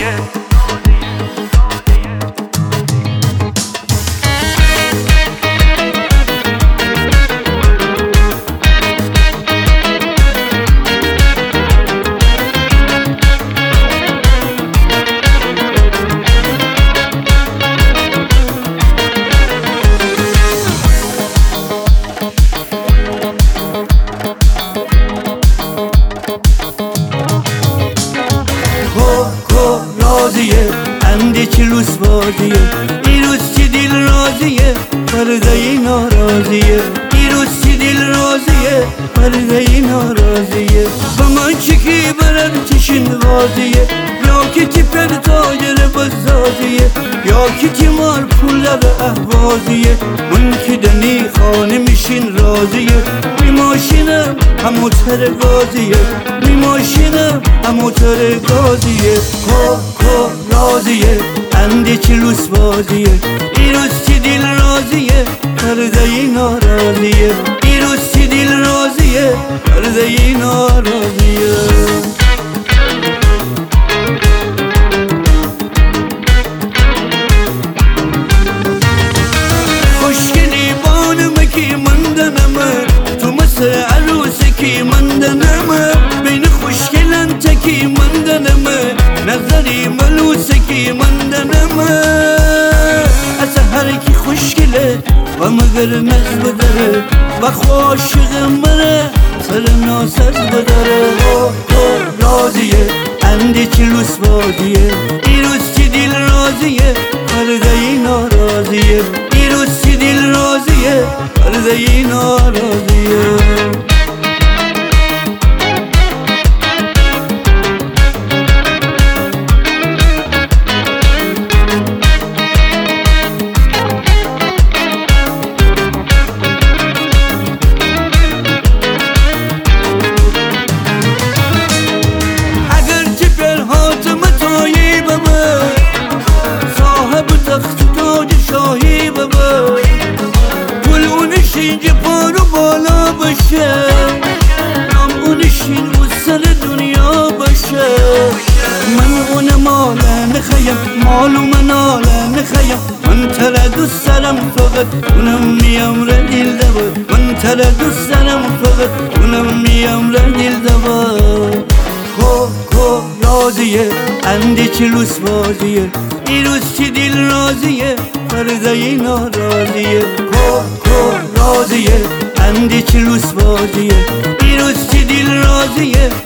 راضیه. راضیه اندی چی روز بازیه، ایروز چی دل راضیه فردای ناراضیه. ایروز چی دل راضیه فردای ناراضیه. با من چکی برن چشین بازیه، یا که تی پر تاجر بزازیه، یا که تی مال پولر احوازیه. من که دنی خانه میشین راضیه، می ماشینم هموتر گازیه، می ماشینم هموتر گازیه. راضیه اندی چی روز بازیه، ایروز چی دل راضیه فردای ناراضیه. ایروز چی دل راضیه فردای ناراضیه. خوشگلی بانمکی مندنمه، تو مثل عروسکی مندنمه. بین خوشگلن تکی مندنمه، نظری ملوسکی مندنمه. از هر کی خوشگله و مگر نز بدره، و خواشق مره سر ناسز بدره. راضیه اندی چی روز بازیه، ایروز چی دل راضیه فردای ناراضیه. ایروز چی دل راضیه فردای ناراضیه. اینجا پارو بالا باشه، نام اونشین و سر دنیا باشه. من اون ماله نخیم، مالو مناله نخیم. من تره دوست دارم فقط اونم میام را دل دوار. من تره دوست دارم فقط اونم میام را دل دوار. راضیه اندی چی روز بازیه، ایروز چی دل راضیه فردای ناراضیه. راضیه اندی چی روز بازیه، ایروز چی دل راضیه